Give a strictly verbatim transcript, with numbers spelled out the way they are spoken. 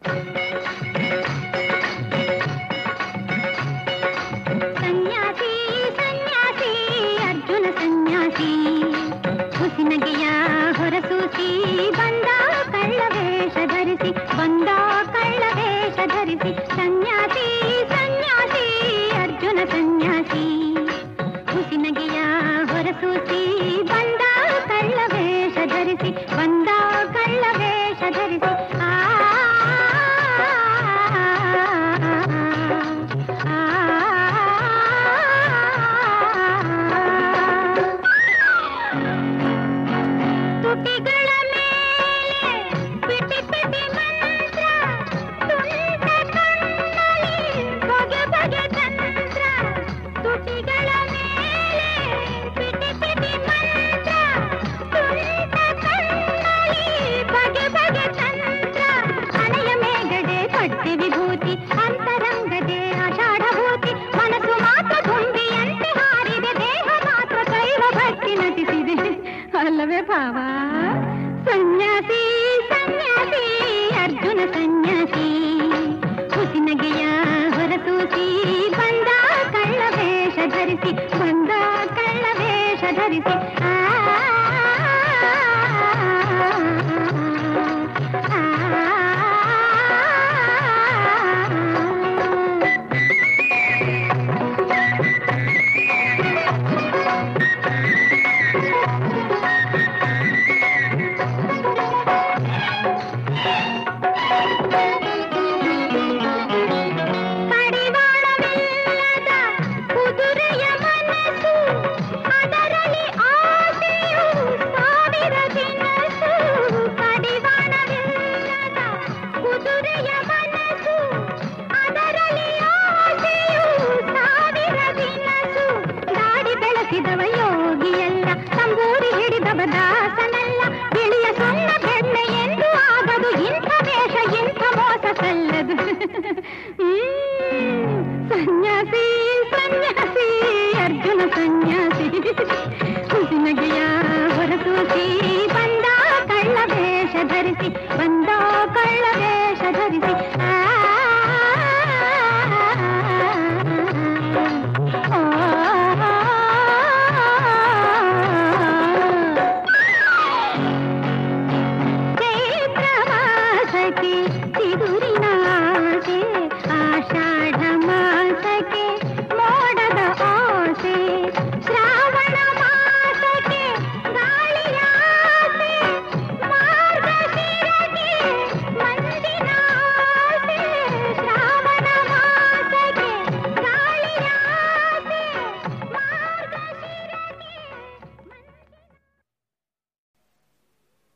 ಸನ್ಯಾಸಿ ಸನ್ಯಾಸಿ ಅರ್ಜುನ ಸನ್ಯಾಸಿ ಹುಸಿನಗೆಯ ಹೊರಸೂಸಿ ಬಂದ ಕಳ್ಳವೇಷ ಧರಿಸಿ ಬಂದ ಕಳ್ಳವೇಷ ಧರಿಸಿ ಸನ್ಯಾಸಿ ಸನ್ಯಾಸಿ ಅರ್ಜುನ ಸನ್ಯಾಸಿ ಹುಸಿನಗೆಯ ಹೊರಸೂಸಿ ಬಂದ ಕಳ್ಳವೇಷ ಧರಿಸಿ ಬಂದ ಕಳ್ಳವೇಷ ಧರಿಸಿ ಆ ತುಟಿಗಳ ಮೇಲೆ ಪಿಟಿ ಪಿಟಿ ಮಂತ್ರ ತುಂಟ ಕಣ್ಣಲ್ಲಿ ಬಗೆ ಬಗೆ ತಂತ್ರ ತುಟಿಗಳ ಮೇಲೆ ಪಿಟಿ ಪಿಟಿ ಮಂತ್ರ ತುಂಟ ಕಣ್ಣಲ್ಲಿ ಬಗೆ ಬಗೆ ತಂತ್ರ ಹಣೆಯ ಮೇಗಡೆ ಪಟ್ಟಿ ವಿಭೂತಿ ಅಂತರಂಗದೆ ಆಷಾಢಭೂತಿ ಮನಸ್ಸು ಮಾತ್ರ ದುಂಬಿಯಂತೆ ಹಾರಿದೆ ದೇಹ ಮಾತ್ರ ದೈವ ಭಕ್ತಿ ನಟಿಸಿದೆ ಅಲ್ಲವೇ ಭಾವ ಸನ್ಯಾಸಿ ಸನ್ಯಾಸಿ ಅರ್ಜುನ ಸನ್ಯಾಸಿ ಹುಸಿನಗೆಯ ಹೊರಸೂಸಿ ಬಂದ ಕಳ್ಳವೇಷ ಧರಿಸಿ ಬಂದ ಕಳ್ಳವೇಷ ಧರಿಸಿ ಆ ಕಡಿವಾಣವಿಲ್ಲದ ಕುದುರೆಯ ಮನಸ್ಸು ಅದರಲ್ಲಿ ಆಸೆಯು ಸಾವಿರ ದಿನಸು ಕಡಿವಾಣವಿಲ್ಲದ ಕುದುರೆಯ ಮನಸ್ಸು ಅದರಲ್ಲಿ ಆಸೆಯು ಸಾವಿರ ದಿನಸು ದಾಡಿ ಬೆಳೆಸಿದವ ಯೋಗಿಯಲ್ಲ ತಂಬೂರಿ ಹಿಡಿದವ ದಾಸನಲ್ಲ ಬಿಳಿಯ ಸಣ್ಣ ಬೆಣ್ಣೆ ಎಂದು ಆಗದು ಇಂಥ ವೇಷ ಇಂಥ ಮೋಸ ಸಲ್ಲದು ಸನ್ಯಾಸಿ ಸನ್ಯಾಸಿ ಅರ್ಜುನ ಸನ್ಯಾಸಿ ಹುಸಿನಗೆಯ ಹೊರಸೂಸಿ ಬಂದ ಕಳ್ಳವೇಷ ಧರಿಸಿ ಬಂದ ಕಳ್ಳವೇಷ ಧರಿಸಿ ಆ ಚೈತ್ರಮಾಸಕ್ಕೆ ಚಿಗುರು